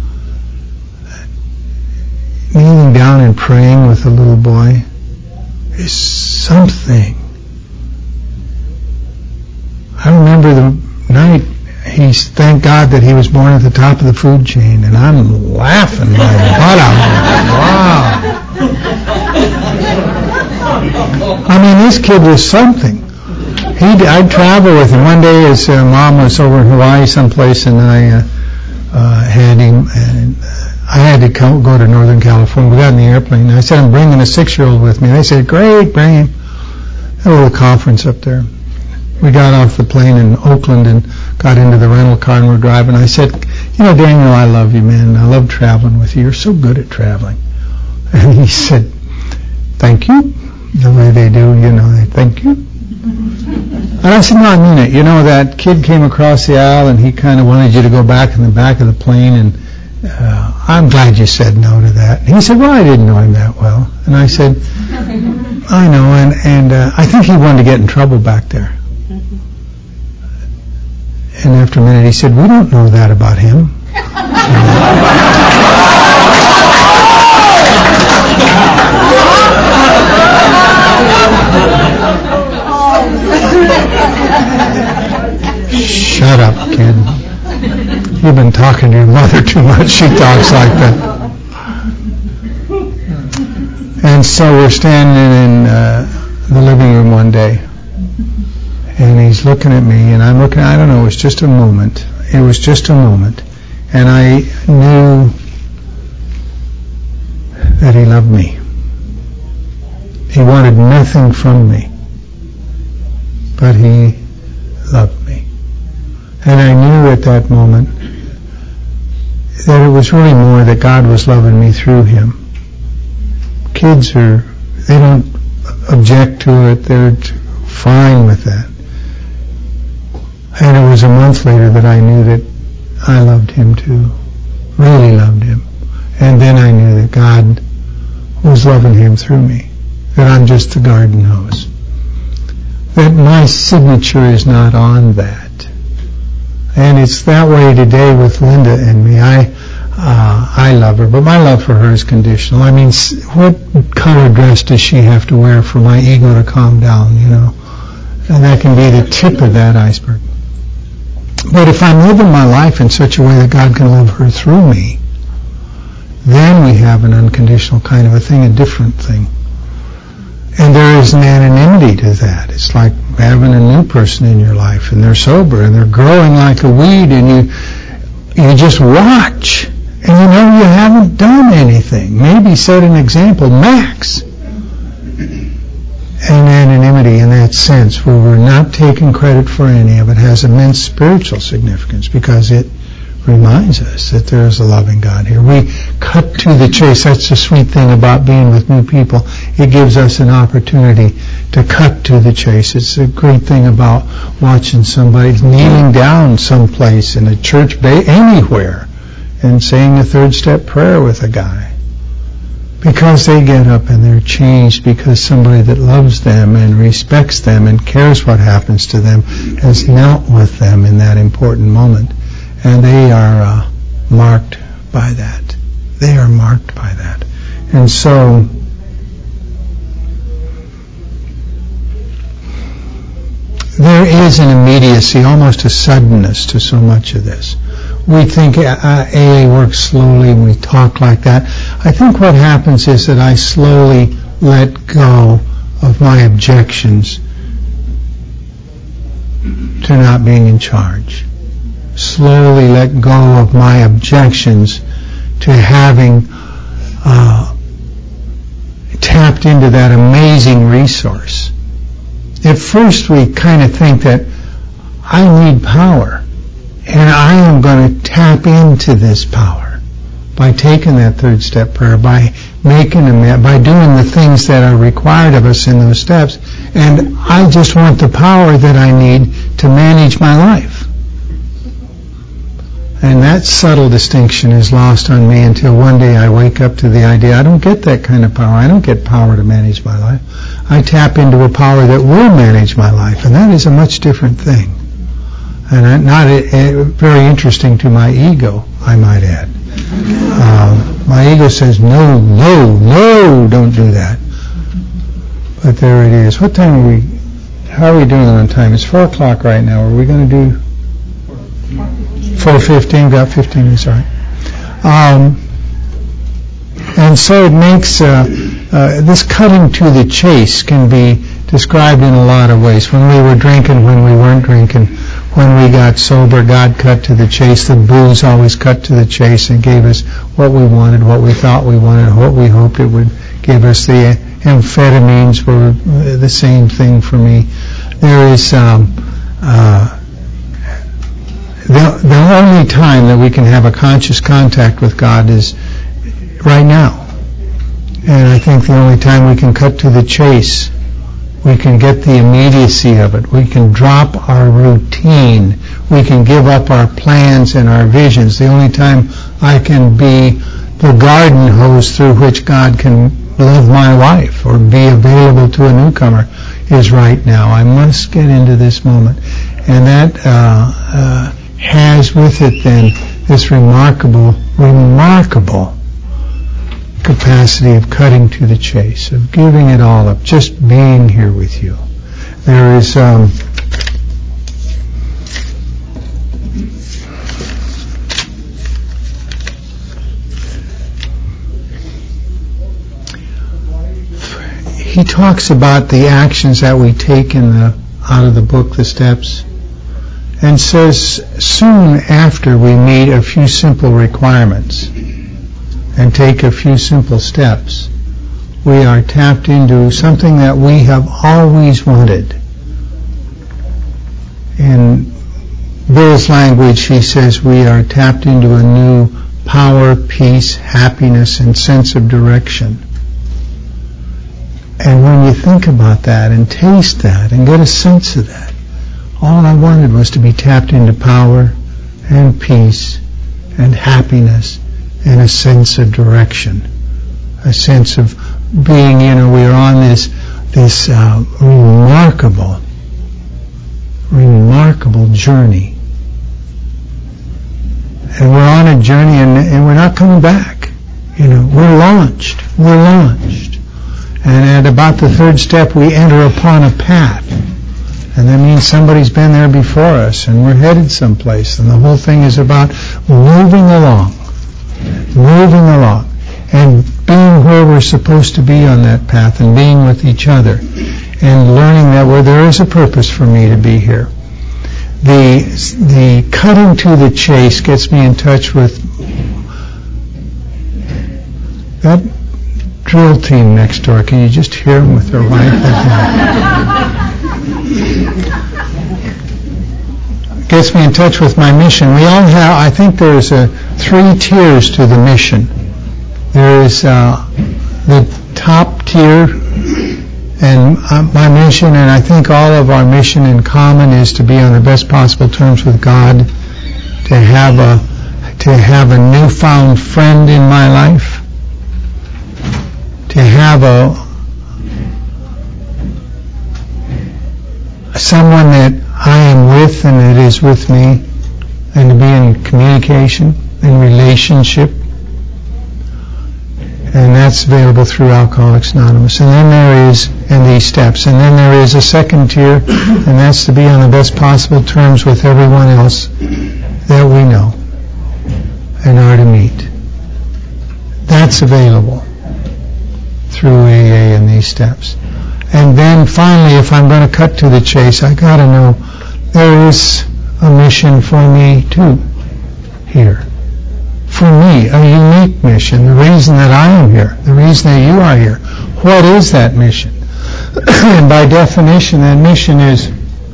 kneeling down and praying with a little boy is something. I remember the night thank God that he was born at the top of the food chain, and I'm laughing my butt out. Wow. I mean, this kid was something. I'd travel with him. One day his mom was over in Hawaii someplace, and I had him, and I had to go to Northern California. We got in the airplane, and I said, I'm bringing a 6-year-old with me. They said, great, bring him. Had a little conference up there. We got off the plane in Oakland and got into the rental car and we're driving. I said, Daniel, I love you, man. I love traveling with you. You're so good at traveling. And he said, thank you. The way they do, they thank you. And I said, no, I mean it. That kid came across the aisle and he kind of wanted you to go back in the back of the plane, and I'm glad you said no to that. And he said, well, I didn't know him that well. And I said, I know, and I think he wanted to get in trouble back there. And after a minute he said, we don't know that about him. Shut up, kid. You've been talking to your mother too much. She talks like that. And so we're standing in the living room one day, and he's looking at me, and I'm looking, I don't know, it was just a moment. It was just a moment. And I knew that he loved me. He wanted nothing from me, but he loved me. And I knew at that moment that it was really more that God was loving me through him. Kids they don't object to it. They're fine with that. And it was a month later that I knew that I loved him too. Really loved him. And then I knew that God was loving him through me. That I'm just the garden hose. That my signature is not on that. And it's that way today with Linda and me. I love her, but my love for her is conditional. I mean, what color dress does she have to wear for my ego to calm down, you know? And that can be the tip of that iceberg. But if I'm living my life in such a way that God can love her through me, then we have an unconditional kind of a thing, a different thing. And there is an anonymity to that. It's like having a new person in your life, and they're sober, and they're growing like a weed, and you just watch, and you know you haven't done anything. Maybe set an example, max. And anonymity in that sense, where we're not taking credit for any of it, has immense spiritual significance because it reminds us that there is a loving God here. We cut to the chase. That's the sweet thing about being with new people. It gives us an opportunity to cut to the chase. It's a great thing about watching somebody kneeling down someplace in a church, anywhere, and saying a third step prayer with a guy. Because they get up and they're changed because somebody that loves them and respects them and cares what happens to them has knelt with them in that important moment. And they are marked by that. They are marked by that. And so, there is an immediacy, almost a suddenness to so much of this. We think AA works slowly and we talk like that. I think what happens is that I slowly let go of my objections to not being in charge. Slowly let go of my objections to having tapped into that amazing resource. At first we kind of think that I need power, and I am going to tap into this power by taking that third step prayer, by by doing the things that are required of us in those steps, and I just want the power that I need to manage my life. And that subtle distinction is lost on me until one day I wake up to the idea I don't get that kind of power. I don't get power to manage my life. I tap into a power that will manage my life, and that is a much different thing. And not very interesting to my ego, I might add. My ego says, no, don't do that. But there it is. What time are we? How are we doing on time? It's 4 o'clock right now. Are we going to do 4:15? Got 15 minutes, all right. And so it makes this cutting to the chase can be described in a lot of ways. When we were drinking, when we weren't drinking, when we got sober, God cut to the chase. The booze always cut to the chase and gave us what we wanted, what we thought we wanted, what we hoped it would give us. The amphetamines were the same thing for me. There is the only time that we can have a conscious contact with God is right now. And I think the only time we can cut to the chase, we can get the immediacy of it. We can drop our routine. We can give up our plans and our visions. The only time I can be the garden hose through which God can love my wife or be available to a newcomer is right now. I must get into this moment. And that has with it then this remarkable capacity of cutting to the chase, of giving it all up, just being here with you. There is he talks about the actions that we take out of the book, The Steps, and says soon after we meet a few simple requirements and take a few simple steps, we are tapped into something that we have always wanted. And Bill's language, he says we are tapped into a new power, peace, happiness, and sense of direction. And when you think about that and taste that and get a sense of that, all I wanted was to be tapped into power and peace and happiness and a sense of direction, a sense of being, we're on this remarkable journey. And we're on a journey and we're not coming back. We're launched. And at about the third step, we enter upon a path. And that means somebody's been there before us, and we're headed someplace. And the whole thing is about moving along, and being where we're supposed to be on that path, and being with each other, and learning that there is a purpose for me to be here. The cutting to the chase gets me in touch with that drill team next door. Can you just hear them with their wife? Gets me in touch with my mission. We all have, I think there's 3 tiers to the mission. There is the top tier, and my mission, and I think all of our mission in common, is to be on the best possible terms with God, to have a newfound friend in my life, to have someone that I am with and that is with me, and to be in communication, in relationship. And that's available through Alcoholics Anonymous. And then there is, and these steps, and then there is a second tier, and that's to be on the best possible terms with everyone else that we know and are to meet. That's available through AA and these steps. And then finally, if I'm going to cut to the chase, I got to know there is a mission for me too here. For me, a unique mission, the reason that I am here, the reason that you are here. What is that mission? And by definition, that mission is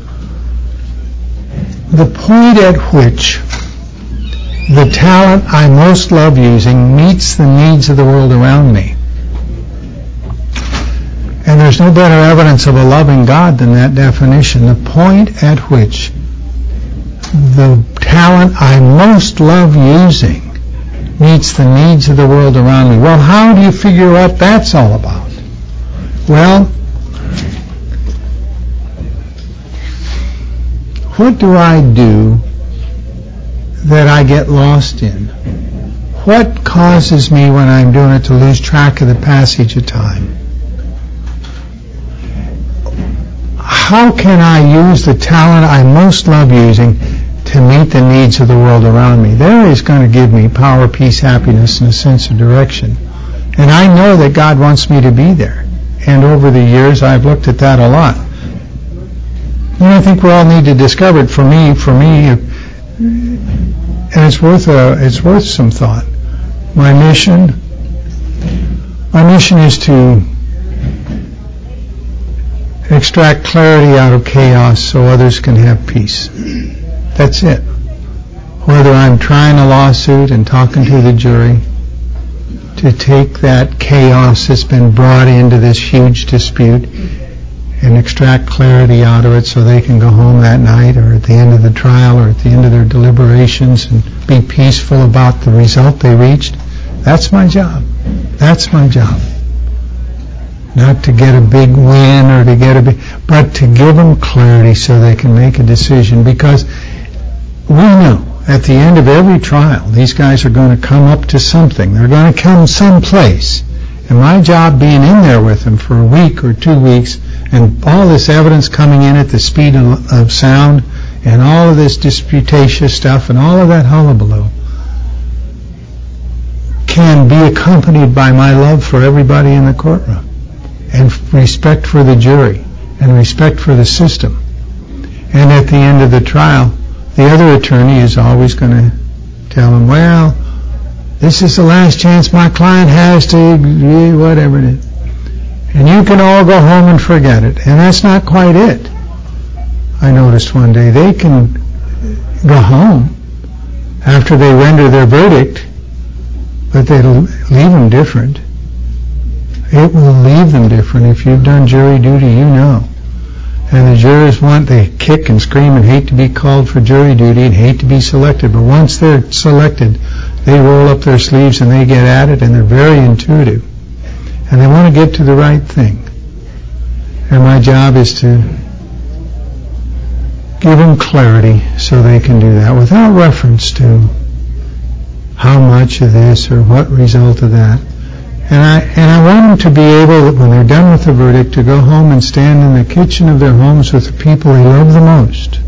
the point at which the talent I most love using meets the needs of the world around me. And there's no better evidence of a loving God than that definition. The point at which the talent I most love using meets the needs of the world around me. Well, how do you figure what that's all about? Well, what do I do that I get lost in? What causes me when I'm doing it to lose track of the passage of time? How can I use the talent I most love using to meet the needs of the world around me? There is going to give me power, peace, happiness, and a sense of direction. And I know that God wants me to be there. And over the years, I've looked at that a lot. And I think we all need to discover it. For me, and it's worth some thought. My mission is to extract clarity out of chaos so others can have peace. That's it. Whether I'm trying a lawsuit and talking to the jury to take that chaos that's been brought into this huge dispute and extract clarity out of it so they can go home that night or at the end of the trial or at the end of their deliberations and be peaceful about the result they reached, that's my job. That's my job. Not to get a big win or to get but to give them clarity so they can make a decision, because we know at the end of every trial these guys are going to come up to something. They're going to come someplace. And my job being in there with them for a week or 2 weeks and all this evidence coming in at the speed of sound and all of this disputatious stuff and all of that hullabaloo can be accompanied by my love for everybody in the courtroom and respect for the jury and respect for the system. And at the end of the trial, the other attorney is always going to tell him, well, this is the last chance my client has to whatever it is. And you can all go home and forget it. And that's not quite it. I noticed one day go home after they render their verdict, but they'll leave them different. It will leave them different. If you've done jury duty, you know. And the jurors they kick and scream and hate to be called for jury duty and hate to be selected. But once they're selected, they roll up their sleeves and they get at it, and they're very intuitive. And they want to get to the right thing. And my job is to give them clarity so they can do that without reference to how much of this or what result of that. And I want them to be able, when they're done with the verdict, to go home and stand in the kitchen of their homes with the people they love the most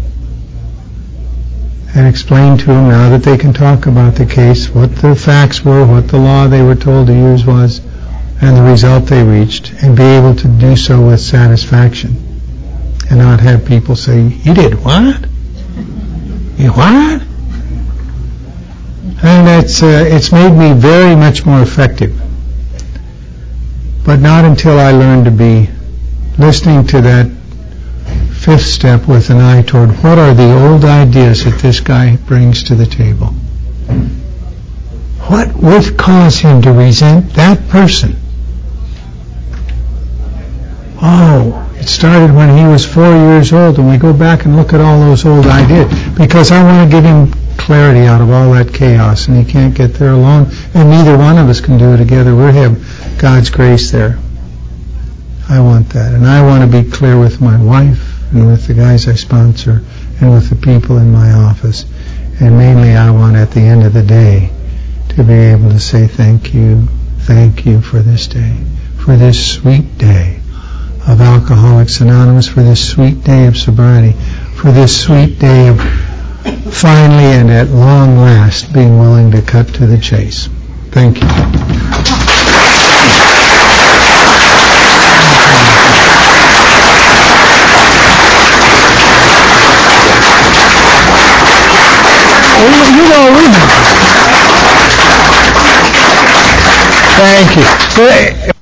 and explain to them, now that they can talk about the case, what the facts were, what the law they were told to use was, and the result they reached, and be able to do so with satisfaction and not have people say, "You did what? You what?" And it's made me very much more effective. But not until I learned to be listening to that fifth step with an eye toward what are the old ideas that this guy brings to the table. What would cause him to resent that person? Oh, it started when he was 4 years old, and we go back and look at all those old ideas, because I want to give him clarity out of all that chaos, and he can't get there alone, and neither one of us can do it together. We have God's grace there. I want that, and I want to be clear with my wife and with the guys I sponsor and with the people in my office, and mainly I want at the end of the day to be able to say thank you for this day, for this sweet day of Alcoholics Anonymous, for this sweet day of sobriety, for this sweet day of finally and at long last being willing to cut to the chase. Thank you. You know, thank you.